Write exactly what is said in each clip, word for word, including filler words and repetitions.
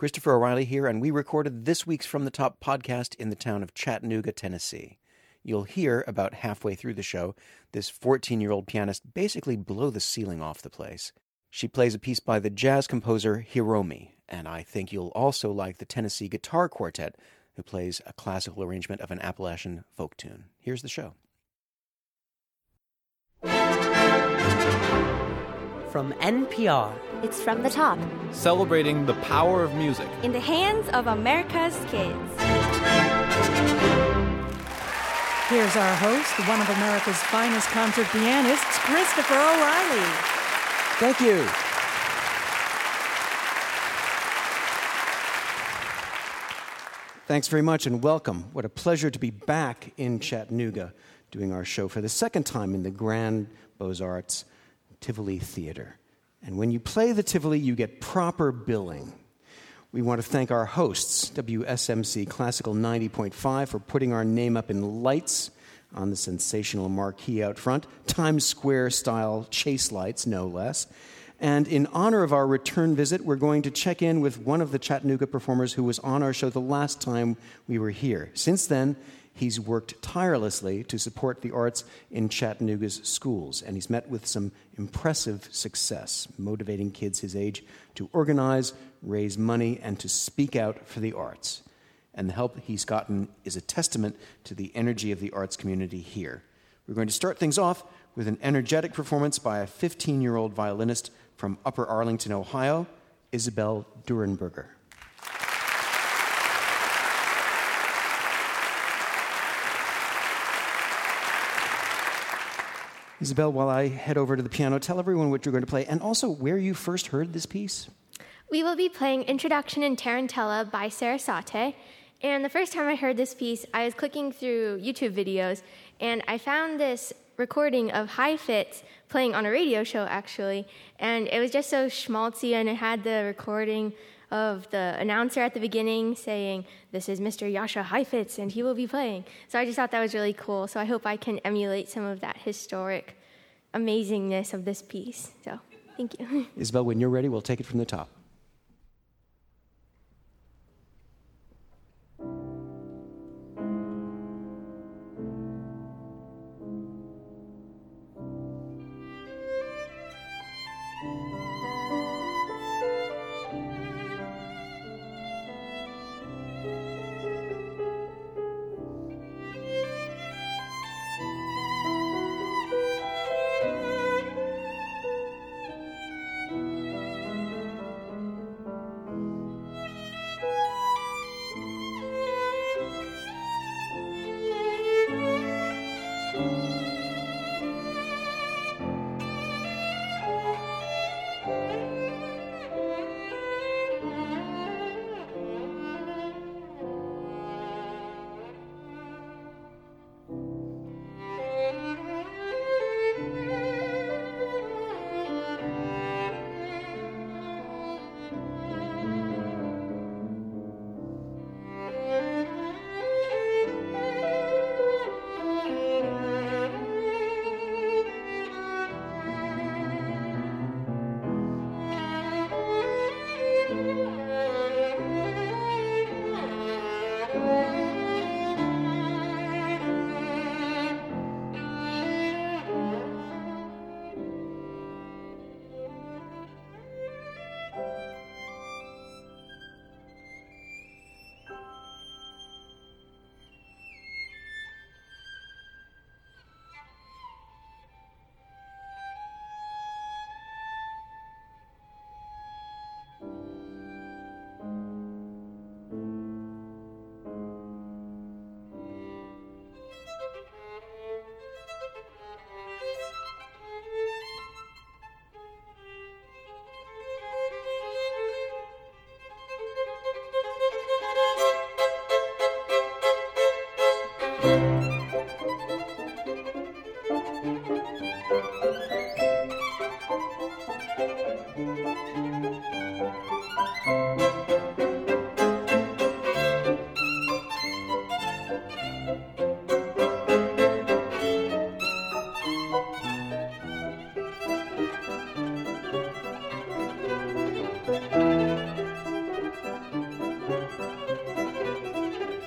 Christopher O'Reilly here, and we recorded this week's From the Top podcast in the town of Chattanooga, Tennessee. You'll hear about halfway through the show this fourteen-year-old pianist basically blow the ceiling off the place. She plays a piece by the jazz composer Hiromi, and I think you'll also like the Tennessee Guitar Quartet, who plays a classical arrangement of an Appalachian folk tune. Here's the show. From N P R. It's From the Top. Celebrating the power of music. In the hands of America's kids. Here's our host, one of America's finest concert pianists, Christopher O'Reilly. Thank you. Thanks very much and welcome. What a pleasure to be back in Chattanooga doing our show for the second time in the Grand Beaux-Arts Tivoli Theater. And when you play the Tivoli, you get proper billing. We want to thank our hosts, W S M C Classical ninety point five, for putting our name up in lights on the sensational marquee out front, Times Square-style chase lights, no less. And in honor of our return visit, we're going to check in with one of the Chattanooga performers who was on our show the last time we were here. Since then, he's worked tirelessly to support the arts in Chattanooga's schools, and he's met with some impressive success, motivating kids his age to organize, raise money, and to speak out for the arts. And the help he's gotten is a testament to the energy of the arts community here. We're going to start things off with an energetic performance by a fifteen-year-old violinist from Upper Arlington, Ohio, Isabel Durenberger. Isabel, while I head over to the piano, tell everyone what you're going to play and also where you first heard this piece. We will be playing Introduction in Tarantella by Sarasate. And the first time I heard this piece, I was clicking through YouTube videos, and I found this recording of Heifetz playing on a radio show, actually. And it was just so schmaltzy, and it had the recording of the announcer at the beginning saying, "This is Mister Jascha Heifetz, and he will be playing." So I just thought that was really cool. So I hope I can emulate some of that historic amazingness of this piece. So thank you. Isabel, when you're ready, we'll take it from the top.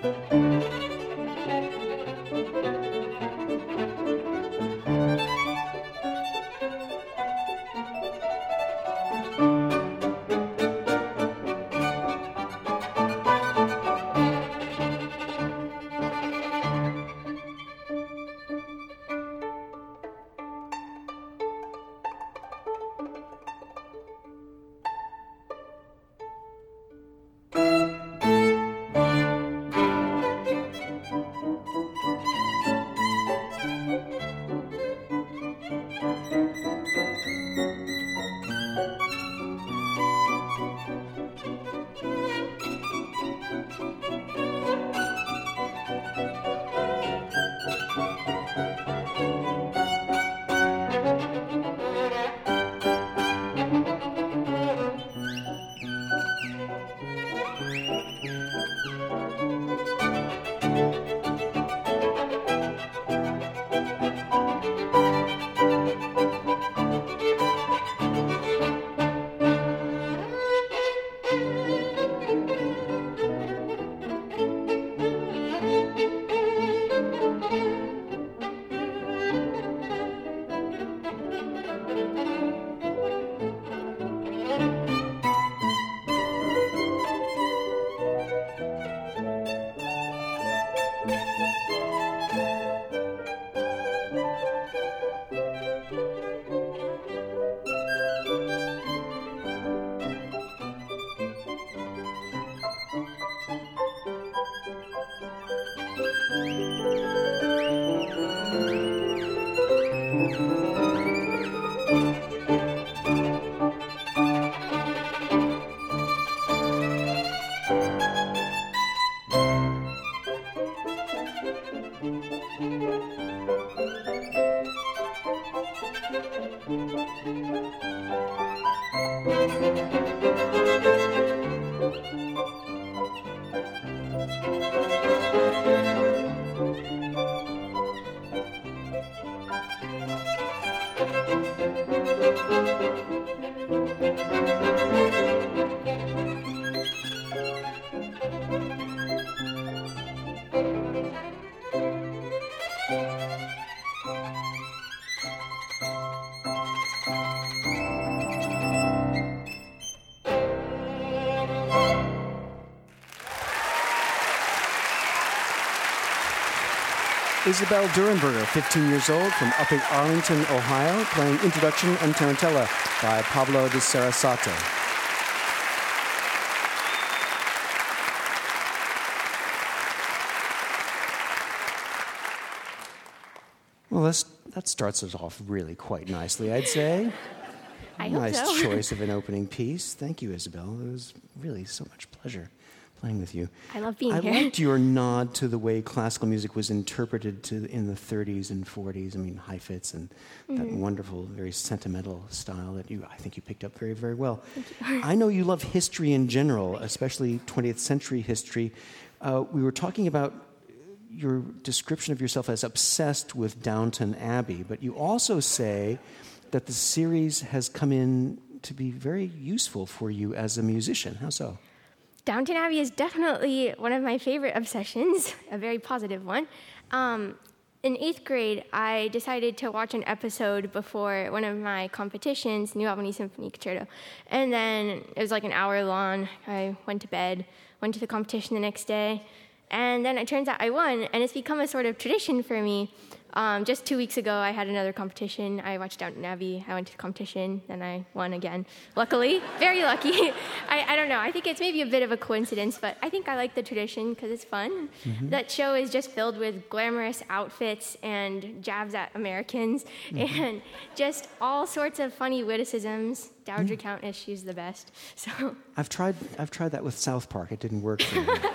Isabel Durenberger, fifteen years old, from up in Arlington, Ohio, playing Introduction and Tarantella by Pablo de Sarasate. Well, that's, that starts us off really quite nicely, I'd say. I hope Nice so. choice of an opening piece. Thank you, Isabel. It was really so much pleasure playing with you. I love being I here. liked your nod to the way classical music was interpreted to in the thirties and forties. I mean, Heifetz and mm-hmm. that wonderful, very sentimental style that you, I think you picked up very, very well. I know you love history in general, especially twentieth century history. Uh, we were talking about your description of yourself as obsessed with Downton Abbey, but you also say that the series has come in to be very useful for you as a musician. How so? Downton Abbey is definitely one of my favorite obsessions, a very positive one. Um, in eighth grade, I decided to watch an episode before one of my competitions, New Albany Symphony Concerto. And then it was like an hour long. I went to bed, went to the competition the next day, and then it turns out I won, and it's become a sort of tradition for me. Um, just two weeks ago, I had another competition. I watched Downton Abbey. I went to the competition, then I won again. Luckily, very lucky. I, I don't know. I think it's maybe a bit of a coincidence, but I think I like the tradition because it's fun. Mm-hmm. That show is just filled with glamorous outfits and jabs at Americans mm-hmm. and just all sorts of funny witticisms. Dowager mm. Countess, she's the best. So I've tried. I've tried that with South Park. It didn't work for me.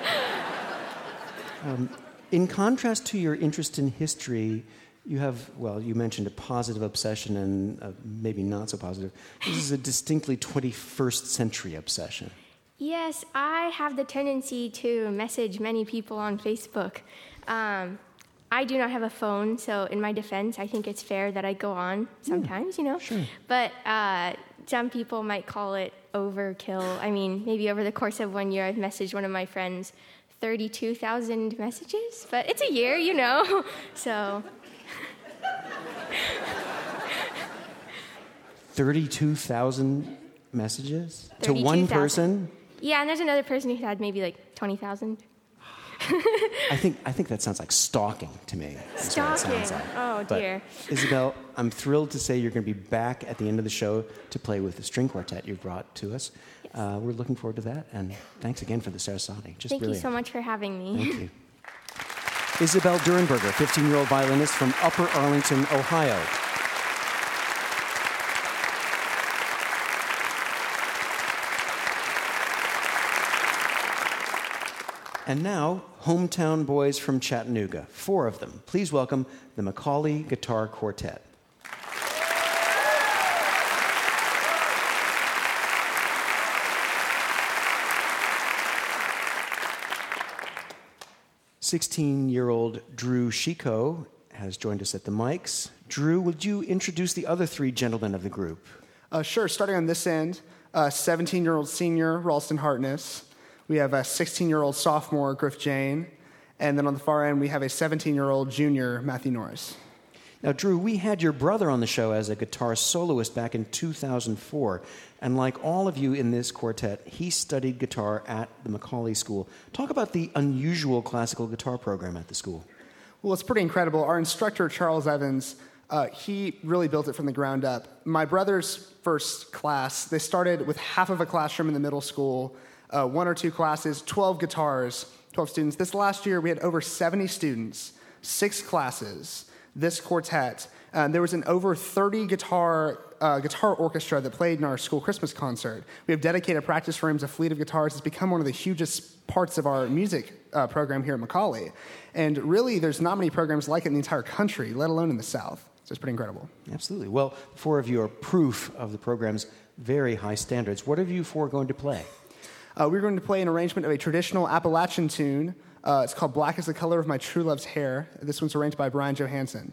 um, In contrast to your interest in history, you have, well, you mentioned a positive obsession and a maybe not so positive. This is a distinctly twenty-first century obsession. Yes, I have the tendency to message many people on Facebook. Um, I do not have a phone, so in my defense, I think it's fair that I go on sometimes, yeah, you know. Sure. But uh, some people might call it overkill. I mean, maybe over the course of one year, I've messaged one of my friends thirty-two thousand messages, but it's a year, you know, so. thirty-two thousand messages to one person? Yeah, and there's another person who had maybe like twenty thousand. I think I think that sounds like stalking to me. That's what it Stalking. sounds like. Oh, But, dear. Isabel, I'm thrilled to say you're going to be back at the end of the show to play with the string quartet you brought to us. Yes. Uh, we're looking forward to that, and thanks again for the Sarasate. Just Thank brilliant. you so much for having me. Thank you. Isabel Durenberger, fifteen-year-old violinist from Upper Arlington, Ohio. And now, hometown boys from Chattanooga, four of them. Please welcome the Macaulay Guitar Quartet. sixteen-year-old Drew Chico has joined us at the mics. Drew, would you introduce the other three gentlemen of the group? Uh, sure, starting on this end, uh, seventeen-year-old senior Ralston Hartness. We have a sixteen-year-old sophomore Griff Jane. And then on the far end, we have a seventeen-year-old junior Matthew Norris. Now, Drew, we had your brother on the show as a guitar soloist back in two thousand four. And like all of you in this quartet, he studied guitar at the Macaulay School. Talk about the unusual classical guitar program at the school. Well, it's pretty incredible. Our instructor, Charles Evans, uh, he really built it from the ground up. My brother's first class, they started with half of a classroom in the middle school, uh, one or two classes, twelve guitars, twelve students. This last year, we had over seventy students, six classes, this quartet. Uh, there was an over thirty guitar uh, guitar orchestra that played in our school Christmas concert. We have dedicated practice rooms, a fleet of guitars. It's become one of the hugest parts of our music uh, program here at Macaulay. And really, there's not many programs like it in the entire country, let alone in the South. So it's pretty incredible. Absolutely. Well, four of you are proof of the program's very high standards. What are you four going to play? Uh, we're going to play an arrangement of a traditional Appalachian tune. Uh, it's called Black is the Color of My True Love's Hair. This one's arranged by Brian Johansson.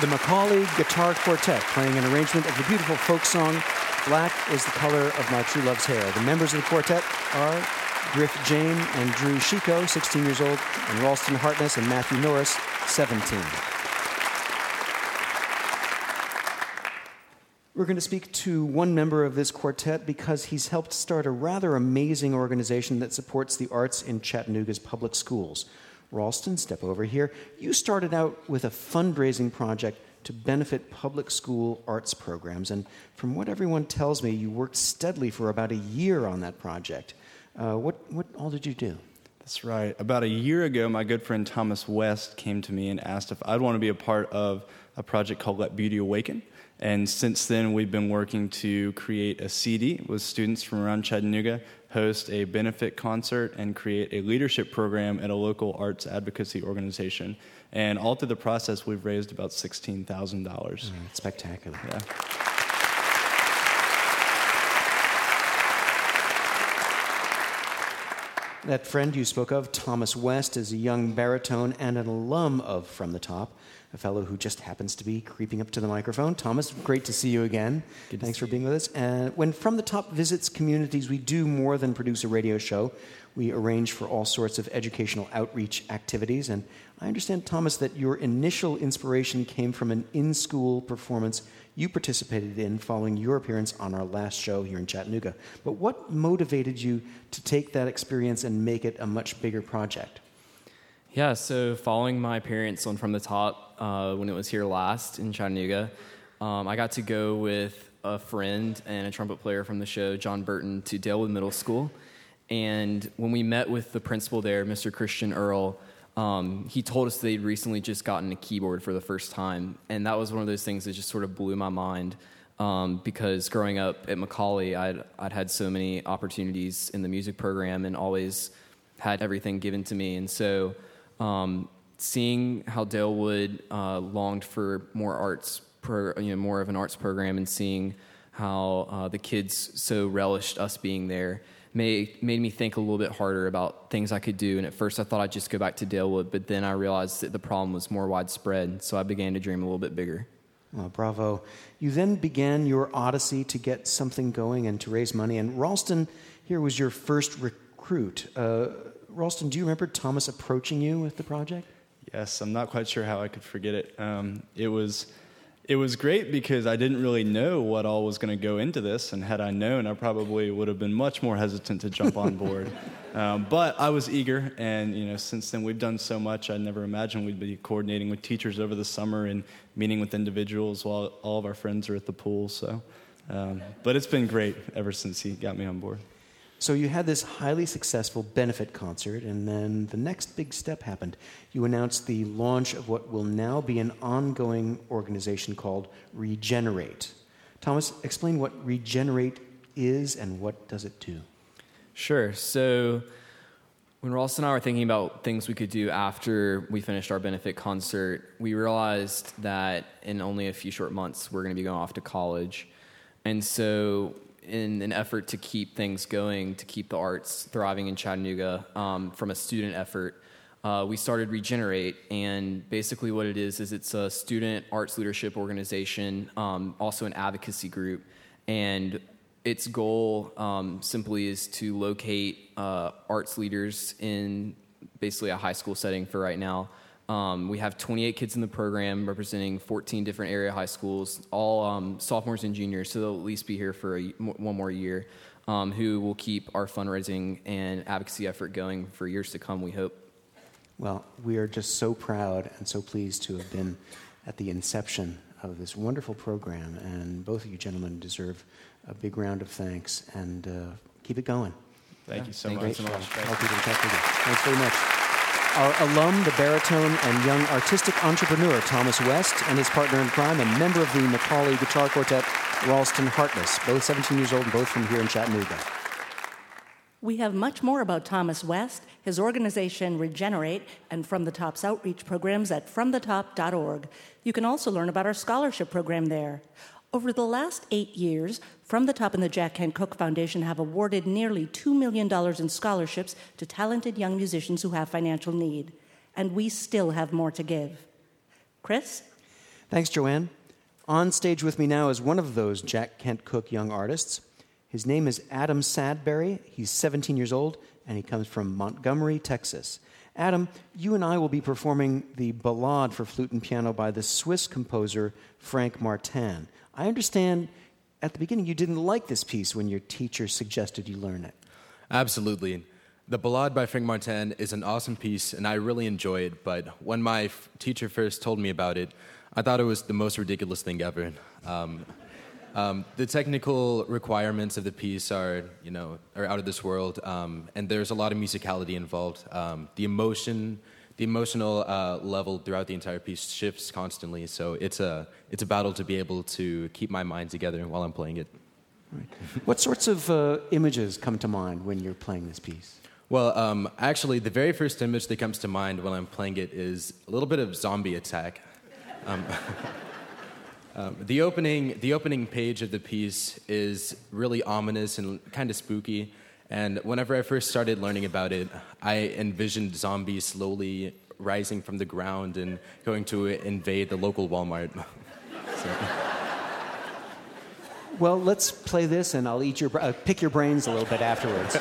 the Macaulay Guitar Quartet, playing an arrangement of the beautiful folk song, Black is the Color of My True Love's Hair. The members of the quartet are Griff Jane and Drew Chico, sixteen years old, and Ralston Hartness and Matthew Norris, seventeen. We're going to speak to one member of this quartet because he's helped start a rather amazing organization that supports the arts in Chattanooga's public schools. Ralston, step over here. You started out with a fundraising project to benefit public school arts programs, and from what everyone tells me, you worked steadily for about a year on that project. Uh, what, what all did you do? That's right. About a year ago, my good friend Thomas West came to me and asked if I'd want to be a part of a project called Let Beauty Awaken. And since then, we've been working to create a C D with students from around Chattanooga, host a benefit concert, and create a leadership program at a local arts advocacy organization. And all through the process, we've raised about sixteen thousand dollars. Mm, spectacular. Yeah. That friend you spoke of, Thomas West, is a young baritone and an alum of From the Top, a fellow who just happens to be creeping up to the microphone. Thomas, great to see you again. Good Thanks for being with us. And when From the Top visits communities, we do more than produce a radio show. We arrange for all sorts of educational outreach activities. And I understand, Thomas, that your initial inspiration came from an in-school performance you participated in following your appearance on our last show here in Chattanooga. But what motivated you to take that experience and make it a much bigger project? Yeah, so following my appearance on From the Top uh, when it was here last in Chattanooga, um, I got to go with a friend and a trumpet player from the show, John Burton, to Dalewood Middle School. And when we met with the principal there, Mister Christian Earl, um, he told us they'd recently just gotten a keyboard for the first time. And that was one of those things that just sort of blew my mind um, because growing up at Macaulay, I'd, I'd had so many opportunities in the music program and always had everything given to me. And so um, seeing how Dalewood uh, longed for more arts, pro, you know, more of an arts program, and seeing how uh, the kids so relished us being there made, made me think a little bit harder about things I could do. And at first I thought I'd just go back to Dalewood, but then I realized that the problem was more widespread, so I began to dream a little bit bigger. Well, bravo. You then began your odyssey to get something going and to raise money, and Ralston here was your first recruit. Uh, Ralston, do you remember Thomas approaching you with the project? Yes, I'm not quite sure how I could forget it. Um, it was... It was great because I didn't really know what all was going to go into this, and had I known, I probably would have been much more hesitant to jump on board. Um, but I was eager, and you know, since then we've done so much. I never imagined we'd be coordinating with teachers over the summer and meeting with individuals while all of our friends are at the pool. So, um, but it's been great ever since he got me on board. So you had this highly successful benefit concert, and then the next big step happened. You announced the launch of what will now be an ongoing organization called Regenerate. Thomas, explain what Regenerate is and what does it do? Sure. So when Ross and I were thinking about things we could do after we finished our benefit concert, we realized that in only a few short months, we're going to be going off to college. And so in an effort to keep things going, to keep the arts thriving in Chattanooga um, from a student effort, uh, we started Regenerate. And basically what it is, is it's a student arts leadership organization, um, also an advocacy group. And its goal um, simply is to locate uh, arts leaders in basically a high school setting for right now. Um, we have twenty-eight kids in the program representing fourteen different area high schools, all um, sophomores and juniors, so they'll at least be here for a, one more year, um, who will keep our fundraising and advocacy effort going for years to come, we hope. Well, we are just so proud and so pleased to have been at the inception of this wonderful program, and both of you gentlemen deserve a big round of thanks, and uh, keep it going. Thank yeah, you so Thank much. You. Great show. I'll keep in touch with you. Thanks very much. Our alum, the baritone and young artistic entrepreneur, Thomas West, and his partner in crime, a member of the Macaulay Guitar Quartet, Ralston Hartness, both seventeen years old and both from here in Chattanooga. We have much more about Thomas West, his organization Regenerate, and From the Top's outreach programs at from the top dot org. You can also learn about our scholarship program there. Over the last eight years, From the Top and the Jack Kent Cooke Foundation have awarded nearly two million dollars in scholarships to talented young musicians who have financial need. And we still have more to give. Chris? Thanks, Joanne. On stage with me now is one of those Jack Kent Cooke young artists. His name is Adam Sadberry. He's seventeen years old, and he comes from Montgomery, Texas. Adam, you and I will be performing the Ballade for Flute and Piano by the Swiss composer Frank Martin. I understand at the beginning you didn't like this piece when your teacher suggested you learn it. Absolutely. The Ballade by Frank Martin is an awesome piece, and I really enjoy it, but when my f- teacher first told me about it, I thought it was the most ridiculous thing ever. Um, um, the technical requirements of the piece are, you know, are out of this world, um, and there's a lot of musicality involved. Um, the emotion, the emotional uh, level throughout the entire piece shifts constantly, so it's a it's a battle to be able to keep my mind together while I'm playing it. Right. What sorts of uh, images come to mind when you're playing this piece? Well, um, actually, the very first image that comes to mind when I'm playing it is a little bit of zombie attack. Um, um, the opening, the opening page of the piece is really ominous and kind of spooky. And whenever I first started learning about it, I envisioned zombies slowly rising from the ground and going to invade the local Walmart. So. Well, let's play this, and I'll eat your uh, pick your brains a little bit afterwards.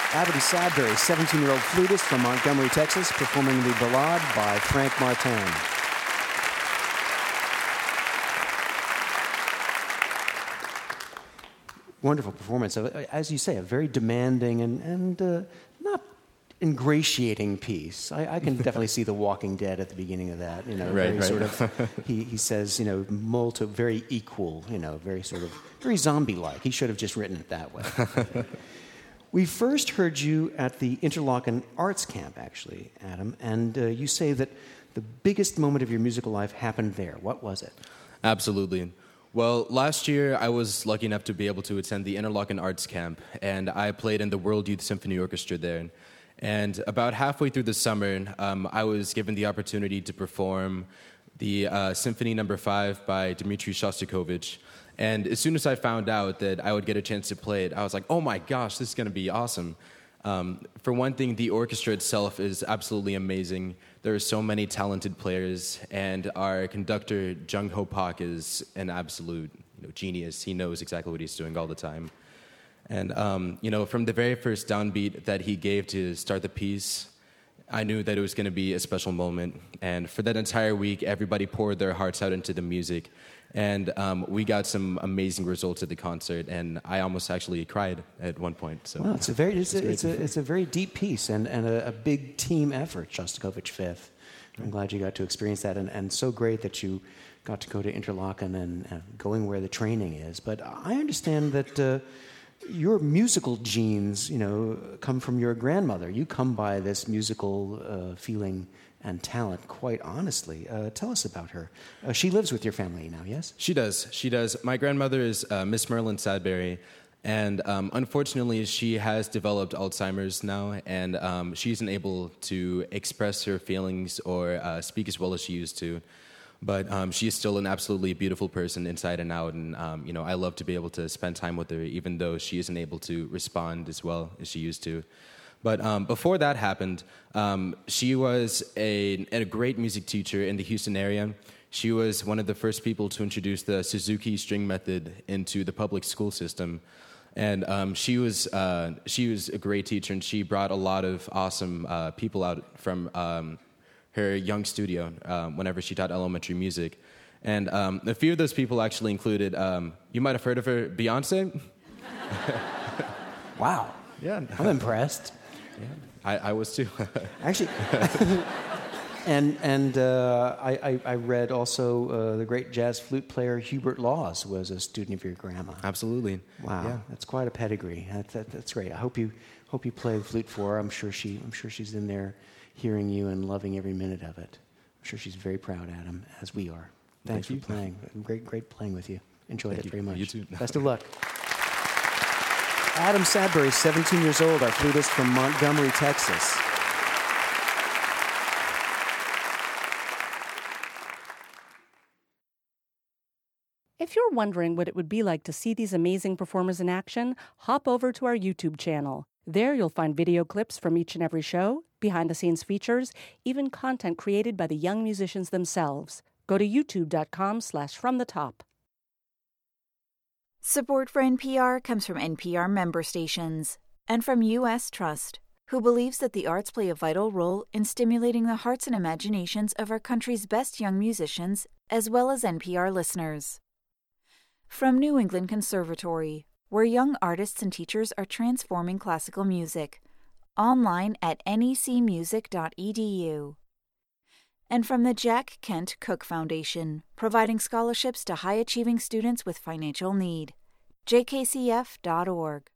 Adam Sadbury, seventeen-year-old flutist from Montgomery, Texas, performing the Ballade by Frank Martin. Wonderful performance. As you say, a very demanding and, and uh, not ingratiating piece. I, I can definitely see The Walking Dead at the beginning of that. You know, right, very right. sort of. He he says, you know, molto, very equal. You know, very sort of very zombie-like. He should have just written it that way. We first heard you at the Interlochen Arts Camp, actually, Adam, and uh, you say that the biggest moment of your musical life happened there. What was it? Absolutely. Well, last year I was lucky enough to be able to attend the Interlochen Arts Camp, and I played in the World Youth Symphony Orchestra there. And about halfway through the summer, um, I was given the opportunity to perform the uh, Symphony Number Five by Dmitri Shostakovich. And as soon as I found out that I would get a chance to play it, I was like, oh my gosh, this is going to be awesome. Um, for one thing, the orchestra itself is absolutely amazing. There are so many talented players, and our conductor, Jung Ho Pak, is an absolute you know, genius. He knows exactly what he's doing all the time. And, um, you know, from the very first downbeat that he gave to start the piece, I knew that it was going to be a special moment. And for that entire week, everybody poured their hearts out into the music. And um, we got some amazing results at the concert, and I almost actually cried at one point. So, well, it's a very it's, it's, a, it's a it's a very deep piece and, and a, a big team effort. Shostakovich Fifth. I'm glad you got to experience that, and, and so great that you got to go to Interlochen and uh, going where the training is. But I understand that uh, your musical genes, you know, come from your grandmother. You come by this musical uh, feeling and talent, quite honestly. Uh, tell us about her. Uh, she lives with your family now, yes? She does. She does. My grandmother is uh, Miss Merlin Sadbury, and um, unfortunately, she has developed Alzheimer's now, and um, she isn't able to express her feelings or uh, speak as well as she used to. But um, she is still an absolutely beautiful person inside and out, and um, you know, I love to be able to spend time with her, even though she isn't able to respond as well as she used to. But um, before that happened, um, she was a, a great music teacher in the Houston area. She was one of the first people to introduce the Suzuki string method into the public school system. And um, she was uh, she was a great teacher, and she brought a lot of awesome uh, people out from um, her young studio um, whenever she taught elementary music. And um, a few of those people actually included, um, you might have heard of her, Beyonce. Wow. Yeah. I'm impressed. Yeah, I, I was too. Actually, and and uh, I, I, I read also uh, the great jazz flute player Hubert Laws was a student of your grandma. Absolutely. Wow, yeah. That's quite a pedigree. That, that, that's great. I hope you hope you play the flute for her. I'm sure she I'm sure she's in there hearing you and loving every minute of it. I'm sure she's very proud, Adam, as we are. Thanks Thank for you. playing. Great great playing with you. Enjoyed Thank it you. very much. You too. Best of luck. Adam Sadbury, seventeen years old, our flutist from Montgomery, Texas. If you're wondering what it would be like to see these amazing performers in action, hop over to our YouTube channel. There you'll find video clips from each and every show, behind-the-scenes features, even content created by the young musicians themselves. Go to youtube.com slash from the top. Support for N P R comes from N P R member stations and from U S Trust, who believes that the arts play a vital role in stimulating the hearts and imaginations of our country's best young musicians, as well as N P R listeners. From New England Conservatory, where young artists and teachers are transforming classical music, online at N E C music dot E D U. And from the Jack Kent Cook Foundation, providing scholarships to high-achieving students with financial need. J K C F dot org.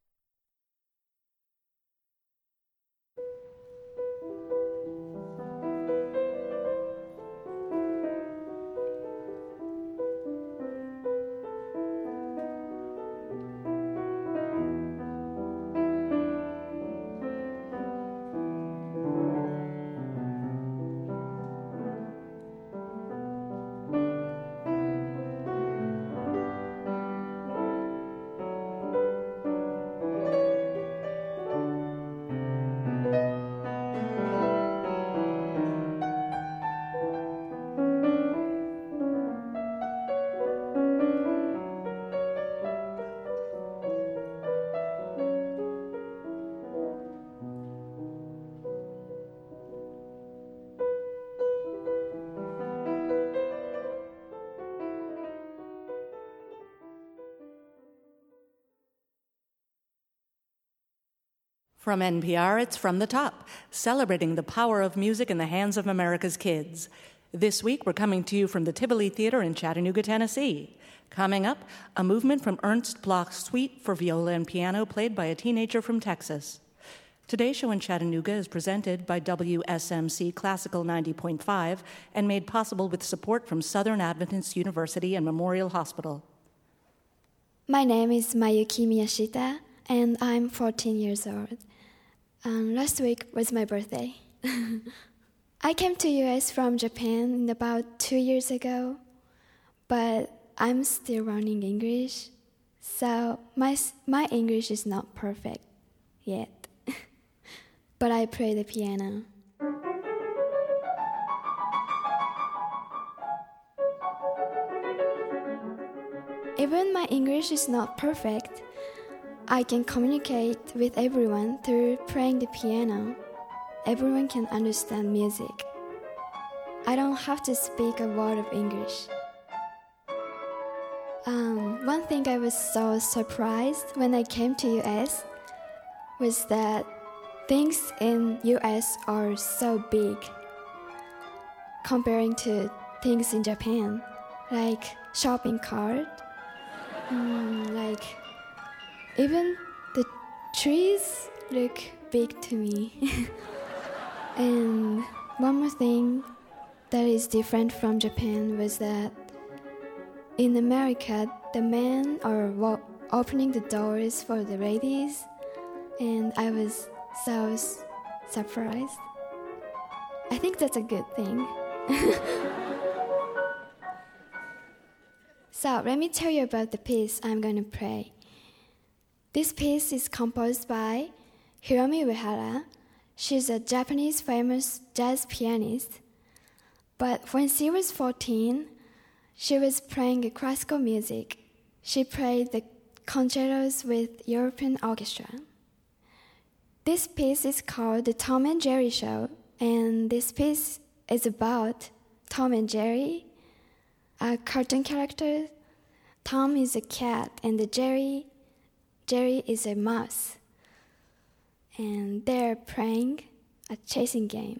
From N P R, it's From the Top, celebrating the power of music in the hands of America's kids. This week, we're coming to you from the Tivoli Theater in Chattanooga, Tennessee. Coming up, a movement from Ernst Bloch's Suite for viola and piano played by a teenager from Texas. Today's show in Chattanooga is presented by W S M C Classical ninety point five and made possible with support from Southern Adventist University and Memorial Hospital. My name is Mayuki Miyashita, and I'm fourteen years old. Um, last week was my birthday. I came to U S from Japan about two years ago, but I'm still learning English, so my, my English is not perfect yet. But I play the piano. Even my English is not perfect, I can communicate with everyone through playing the piano. Everyone can understand music. I don't have to speak a word of English. Um, one thing I was so surprised when I came to U S was that things in U S are so big comparing to things in Japan, like shopping cart, um, like even the trees look big to me. And one more thing that is different from Japan was that in America, the men are wa- opening the doors for the ladies, and I was so s- surprised. I think that's a good thing. So let me tell you about the piece I'm going to play. This piece is composed by Hiromi Uehara. She's a Japanese famous jazz pianist. But when she was fourteen, she was playing classical music. She played the concertos with European orchestra. This piece is called The Tom and Jerry Show, and this piece is about Tom and Jerry, a cartoon character. Tom is a cat, and the Jerry, Jerry is a mouse. And they're playing a chasing game.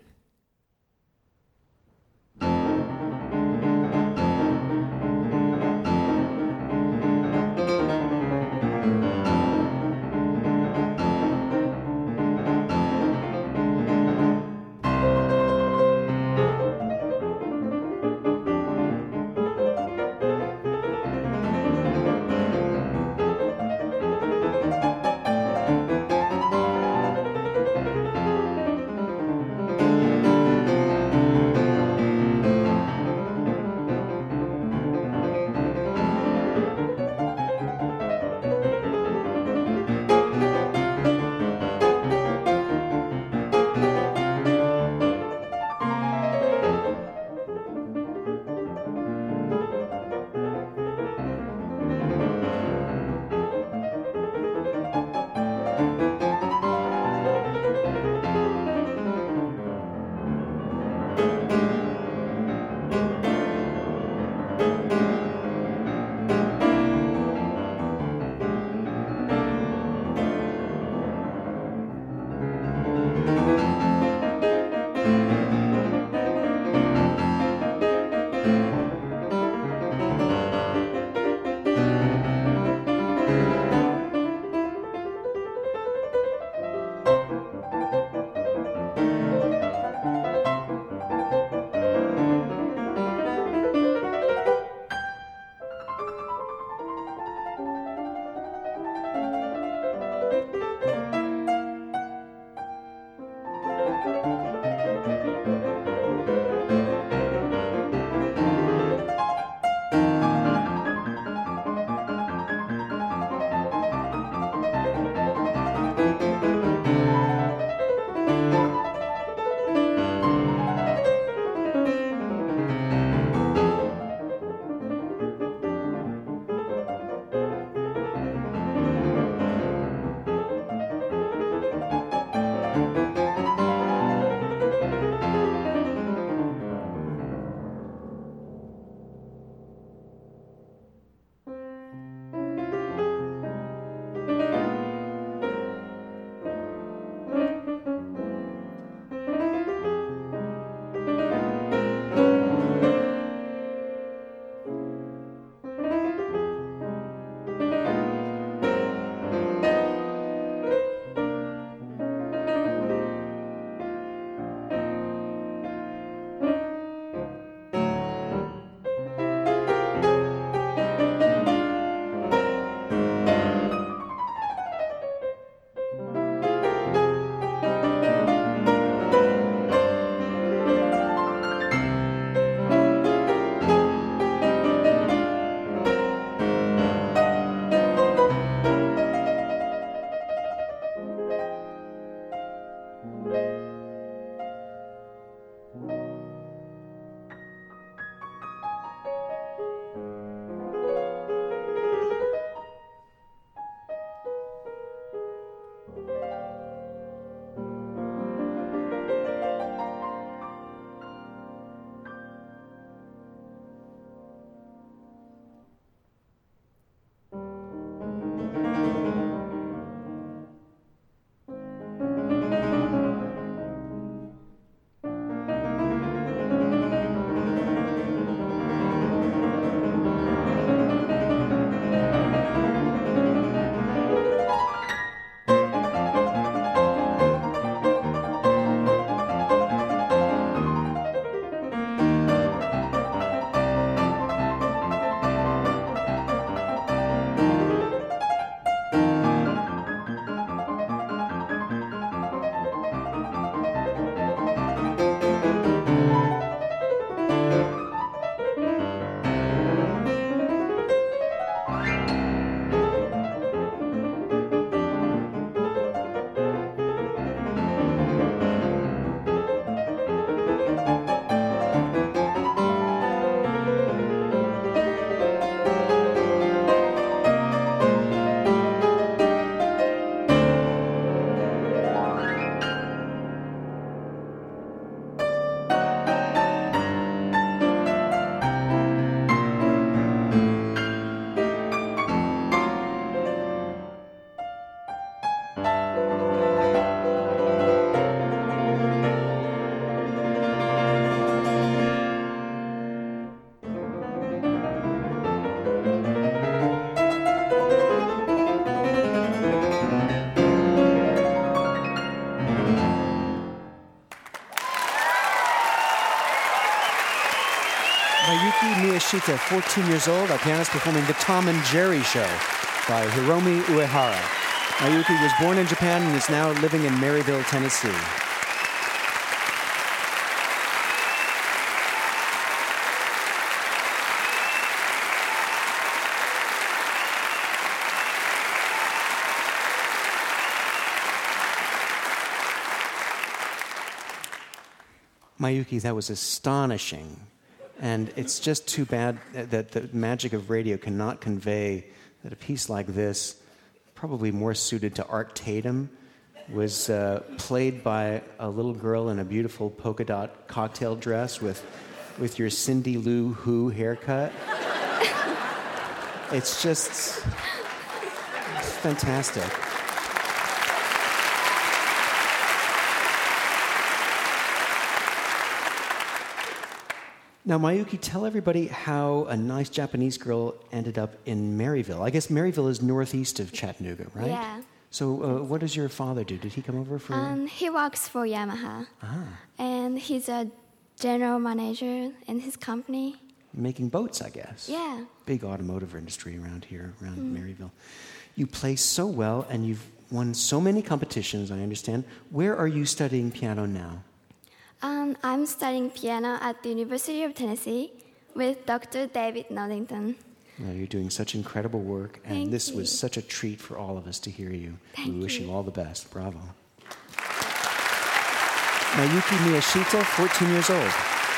Miyashita, fourteen years old, our pianist performing The Tom and Jerry Show by Hiromi Uehara. Mayuki was born in Japan and is now living in Maryville, Tennessee. Mayuki, that was astonishing. And it's just too bad that the magic of radio cannot convey that a piece like this, probably more suited to Art Tatum, was uh, played by a little girl in a beautiful polka dot cocktail dress with, with your Cindy Lou Who haircut. It's just it's fantastic. Now, Mayuki, tell everybody how a nice Japanese girl ended up in Maryville. I guess Maryville is northeast of Chattanooga, right? Yeah. So uh, what does your father do? Did he come over for... Um, he works for Yamaha. Ah. And he's a general manager in his company. Making boats, I guess. Yeah. Big automotive industry around here, around Mm. Maryville. You play so well, and you've won so many competitions, I understand. Where are you studying piano now? Um, I'm studying piano at the University of Tennessee with Doctor David Noddington. Well, you're doing such incredible work, and Thank this you. was such a treat for all of us to hear you. Thank we wish you. you. all the best. Bravo. Mayuki Miyashita, fourteen years old.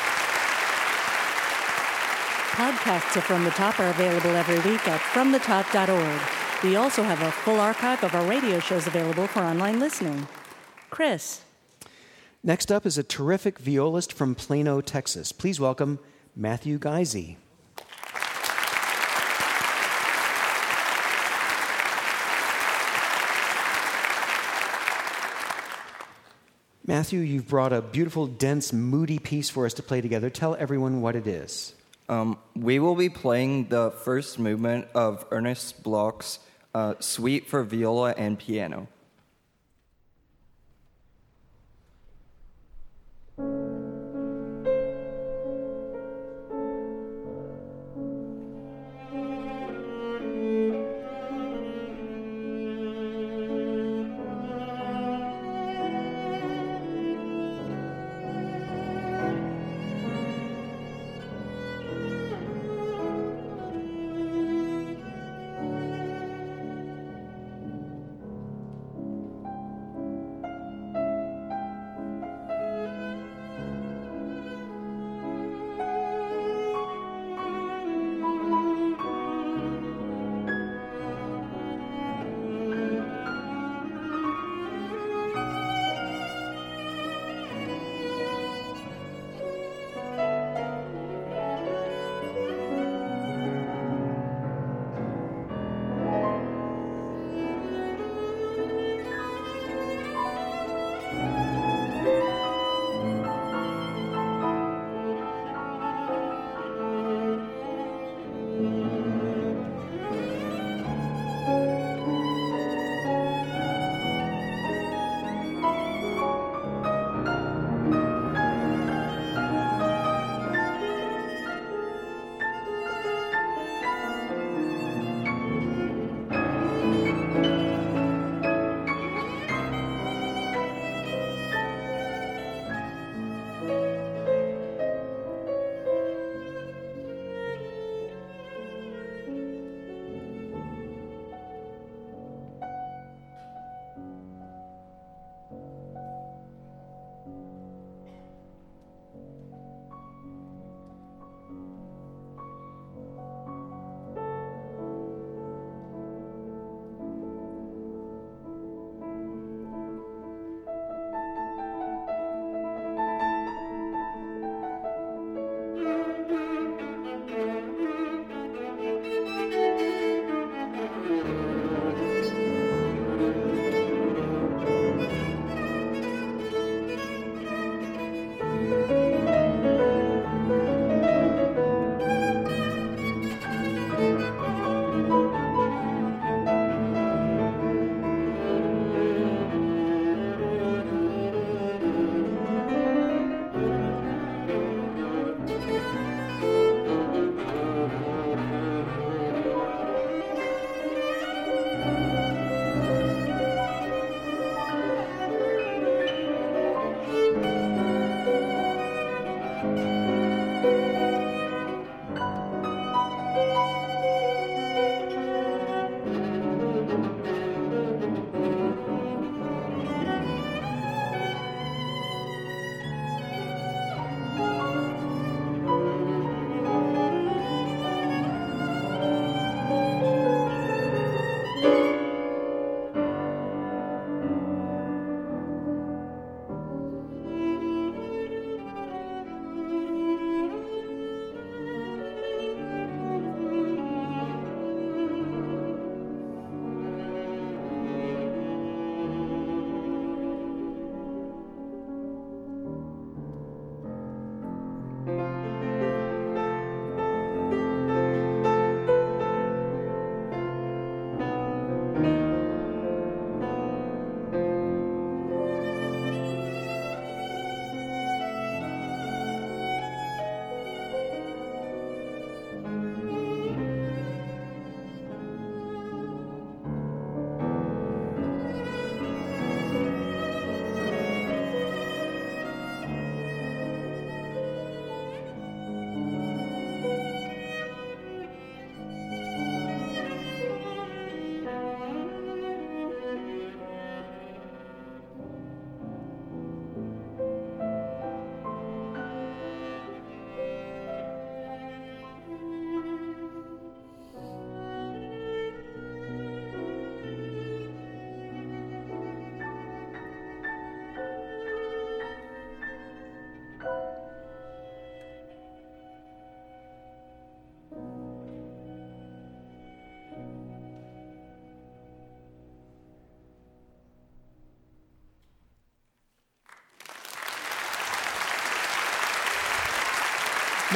Podcasts of From the Top are available every week at from the top dot org. We also have a full archive of our radio shows available for online listening. Chris. Next up is a terrific violist from Plano, Texas. Please welcome Matthew Geisey. Matthew, you've brought a beautiful, dense, moody piece for us to play together. Tell everyone what it is. Um, we will be playing the first movement of Ernest Bloch's uh, Suite for Viola and Piano.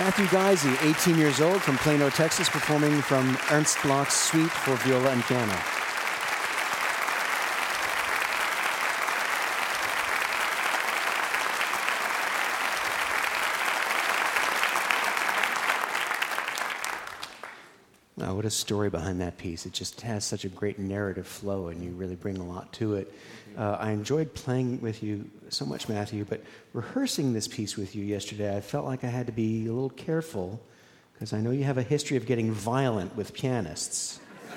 Matthew Geisey, eighteen years old, from Plano, Texas, performing from Ernst Bloch's Suite for Viola and Piano. Wow, what a story behind that piece. It just has such a great narrative flow, and you really bring a lot to it. Uh, I enjoyed playing with you so much, Matthew, but rehearsing this piece with you yesterday, I felt like I had to be a little careful, because I know you have a history of getting violent with pianists.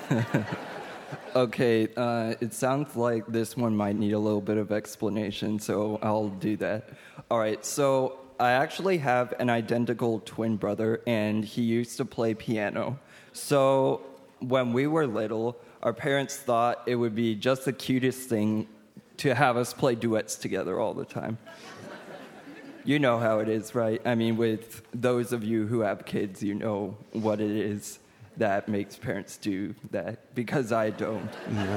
Okay, uh, it sounds like this one might need a little bit of explanation, so I'll do that. All right, so I actually have an identical twin brother, and he used to play piano. So when we were little, our parents thought it would be just the cutest thing to have us play duets together all the time. You know how it is, right? I mean, with those of you who have kids, you know what it is that makes parents do that, because I don't.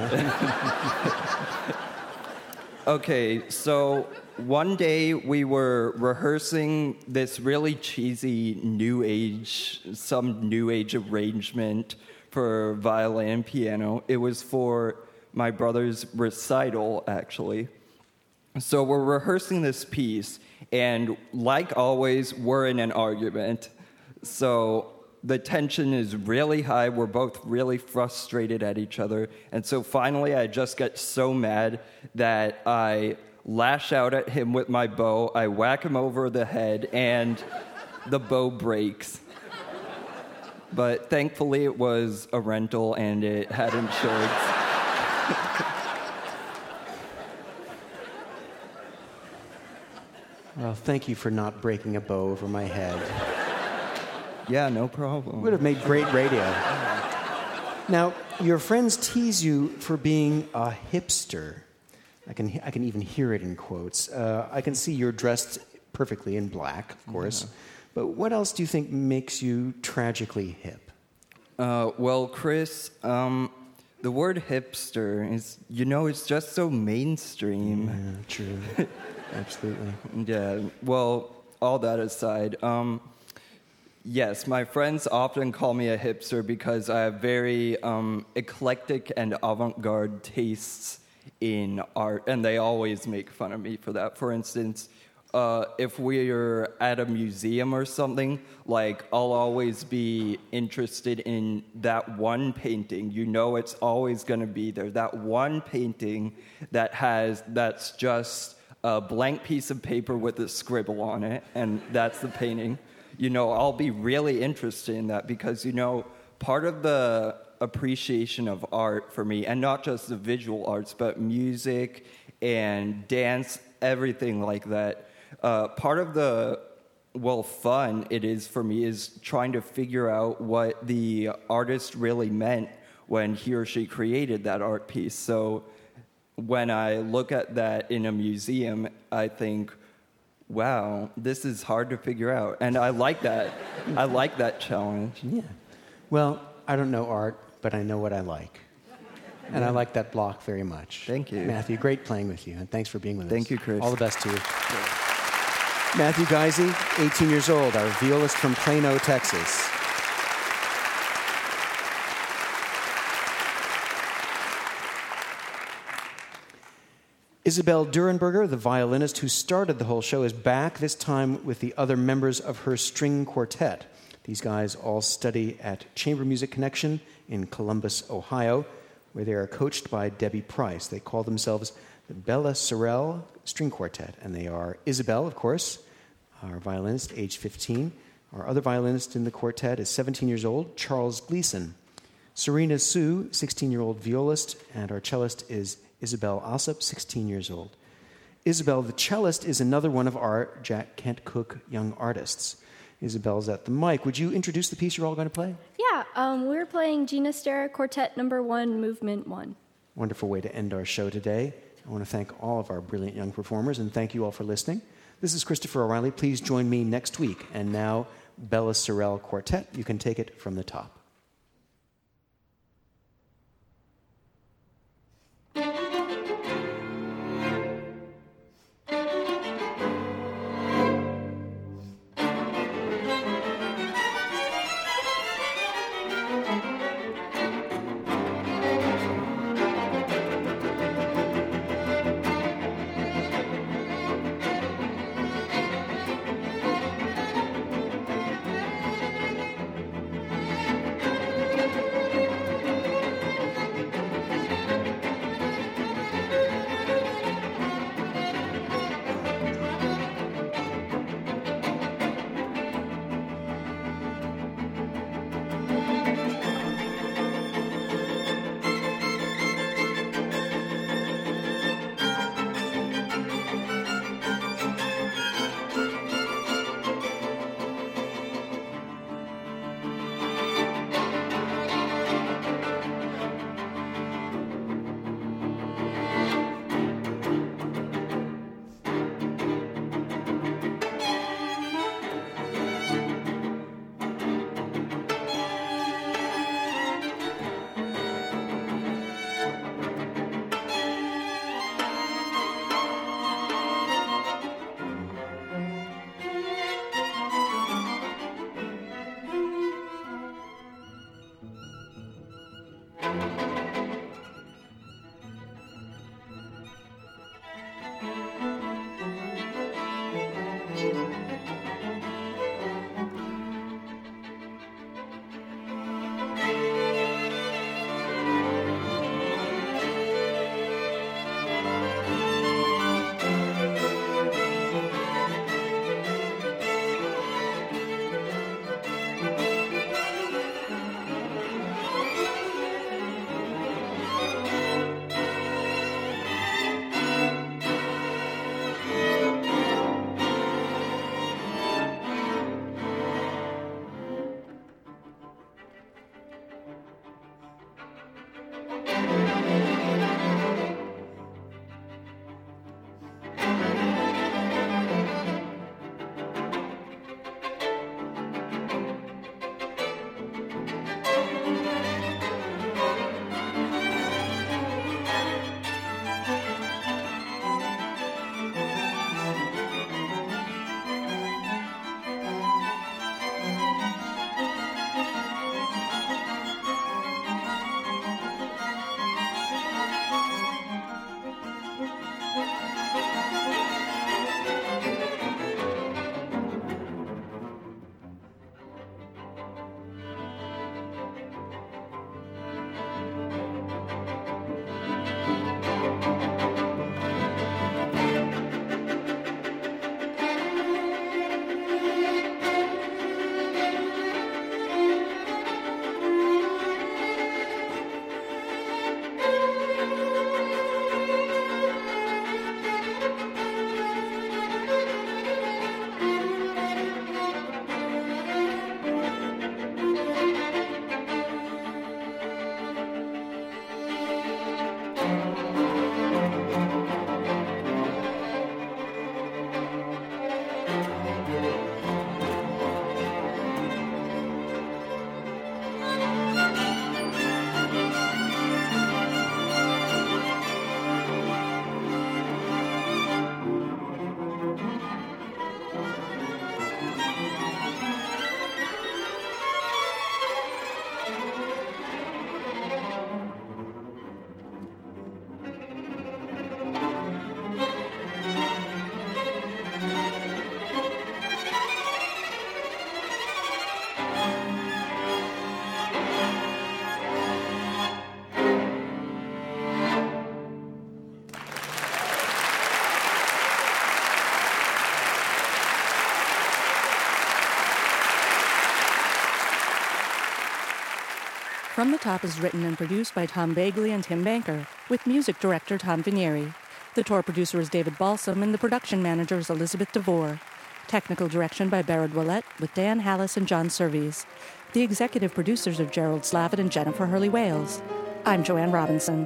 Okay, so one day we were rehearsing this really cheesy new age, some new age arrangement for violin and piano. It was for my brother's recital, actually. So we're rehearsing this piece, and like always, we're in an argument. So the tension is really high. We're both really frustrated at each other. And so finally, I just get so mad that I lash out at him with my bow. I whack him over the head, and the bow breaks. But thankfully, it was a rental, and it had insurance. Well, thank you for not breaking a bow over my head. Yeah, no problem. Would have made great radio. Now, your friends tease you for being a hipster. I can I can even hear it in quotes. Uh, I can see you're dressed perfectly in black, of course. Yeah. But what else do you think makes you tragically hip? Uh, well, Chris, um, the word hipster is, you know, it's just so mainstream. Yeah, true. Absolutely. Yeah, well, all that aside, um, yes, my friends often call me a hipster because I have very um, eclectic and avant-garde tastes in art, and they always make fun of me for that. For instance, uh, if we're at a museum or something, like, I'll always be interested in that one painting. You know it's always going to be there. That one painting that has, that's just a blank piece of paper with a scribble on it, and that's the painting. You know, I'll be really interested in that because, you know, part of the appreciation of art for me, and not just the visual arts, but music and dance, everything like that, uh, part of the, well, fun it is for me is trying to figure out what the artist really meant when he or she created that art piece. So when I look at that in a museum, I think, wow, this is hard to figure out. And I like that. I like that challenge. Yeah. Well, I don't know art, but I know what I like. And yeah. I like that block very much. Thank you. Matthew, great playing with you, and thanks for being with Thank us. Thank you, Chris. All the best to you. Matthew Geisey, eighteen years old, our violist from Plano, Texas. Isabel Durenberger, the violinist who started the whole show, is back, this time with the other members of her string quartet. These guys all study at Chamber Music Connection in Columbus, Ohio, where they are coached by Debbie Price. They call themselves the Bella Sorrell String Quartet, and they are Isabel, of course, our violinist, age fifteen. Our other violinist in the quartet is seventeen years old, Charles Gleason. Serena Sue, sixteen-year-old violist, and our cellist is Isabel Ossip, sixteen years old. Isabel, the cellist, is another one of our Jack Kent Cooke young artists. Isabel's at the mic. Would you introduce the piece you're all going to play? Yeah, um, we're playing Gina Stara Quartet Number One, Movement One. Wonderful way to end our show today. I want to thank all of our brilliant young performers, and thank you all for listening. This is Christopher O'Reilly. Please join me next week. And now, Bella Sorrell Quartet. You can take it from the top. From the Top is written and produced by Tom Bagley and Tim Banker, with music director Tom Vinieri. The tour producer is David Balsam, and the production manager is Elizabeth DeVore. Technical direction by Barrett Willett, with Dan Hallis and John Surveys. The executive producers are Gerald Slavitt and Jennifer Hurley-Wales. I'm Joanne Robinson.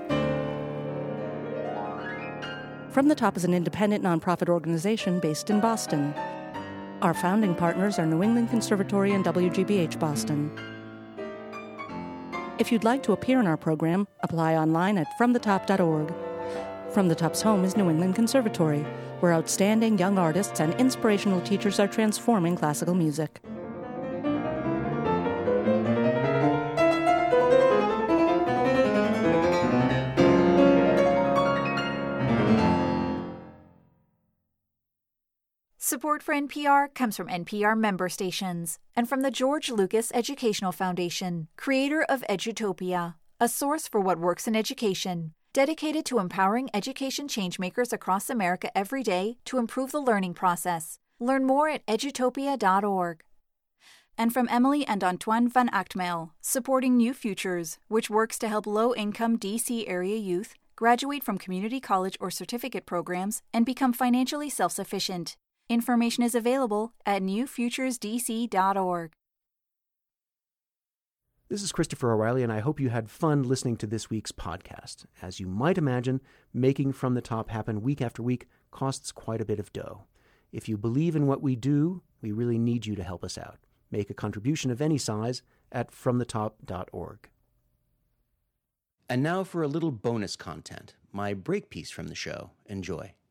From the Top is an independent nonprofit organization based in Boston. Our founding partners are New England Conservatory and W G B H Boston. If you'd like to appear in our program, apply online at from the top dot org. From the Top's home is New England Conservatory, where outstanding young artists and inspirational teachers are transforming classical music. Support for N P R comes from N P R member stations and from the George Lucas Educational Foundation, creator of Edutopia, a source for what works in education, dedicated to empowering education changemakers across America every day to improve the learning process. Learn more at edutopia dot org. And from Emily and Antoine Van Achtmel, supporting New Futures, which works to help low-income D C area youth graduate from community college or certificate programs and become financially self-sufficient. Information is available at new futures d c dot org. This is Christopher O'Reilly, and I hope you had fun listening to this week's podcast. As you might imagine, making From the Top happen week after week costs quite a bit of dough. If you believe in what we do, we really need you to help us out. Make a contribution of any size at from the top dot org. And now for a little bonus content, my break piece from the show. Enjoy.